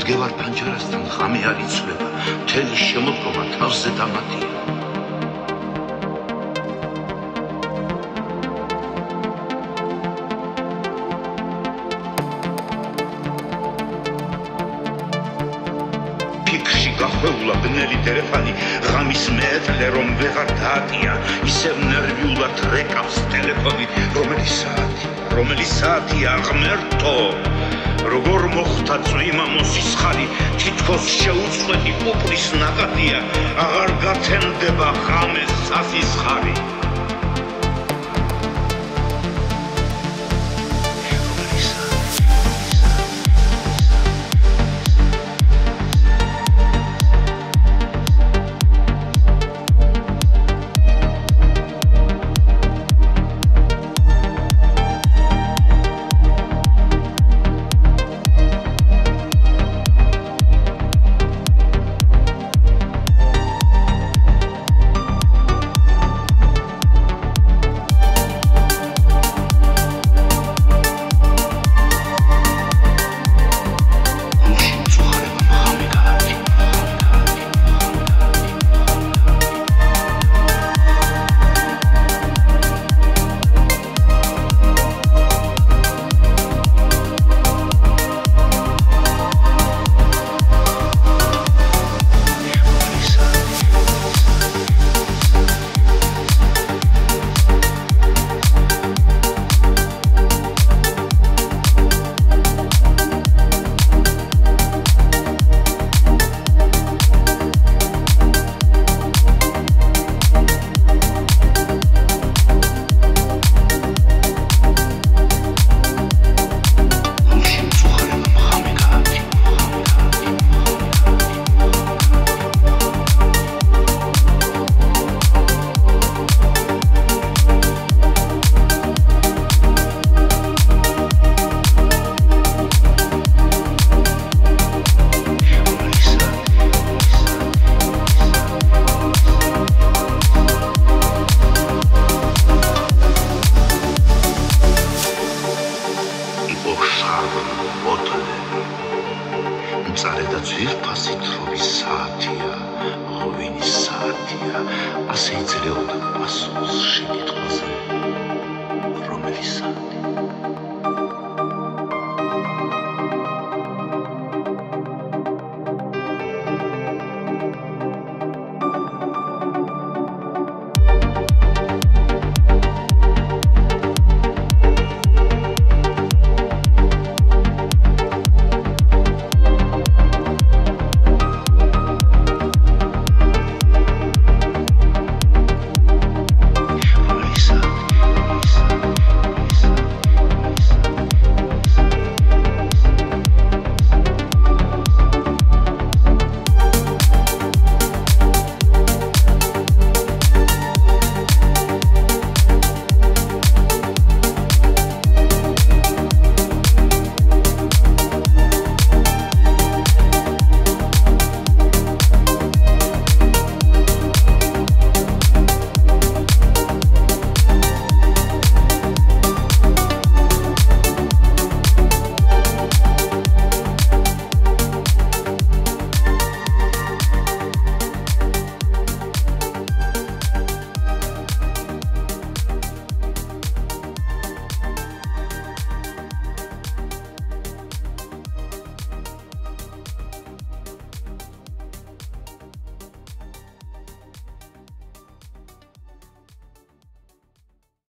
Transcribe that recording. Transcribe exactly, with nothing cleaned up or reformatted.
მოგდგევარ პანჯარასთან, ღამე არ იცვლება, მთელი შემოდგომა თავზე დამატია. გახვეულა ბნელი დერეფანი, ღამის მეტლე რომ ვეღარ დაატია, ისევ ნერვიულად რეკავს ტელეფონი, რომელი საათია, რომელი საათია ღმერთო, როგორ მოხდა წვიმა მოსისხალი, თითქოს შეუწყვეტი ყოფნის ნაკადია, აღარ გათენდება ღამეს სასისხალი. მწარე და ძვირფასი თრობის საათია, ღვინის საათია, ასე იძლეოდა პასუხს შეკითხვაზე, რომელი საათი?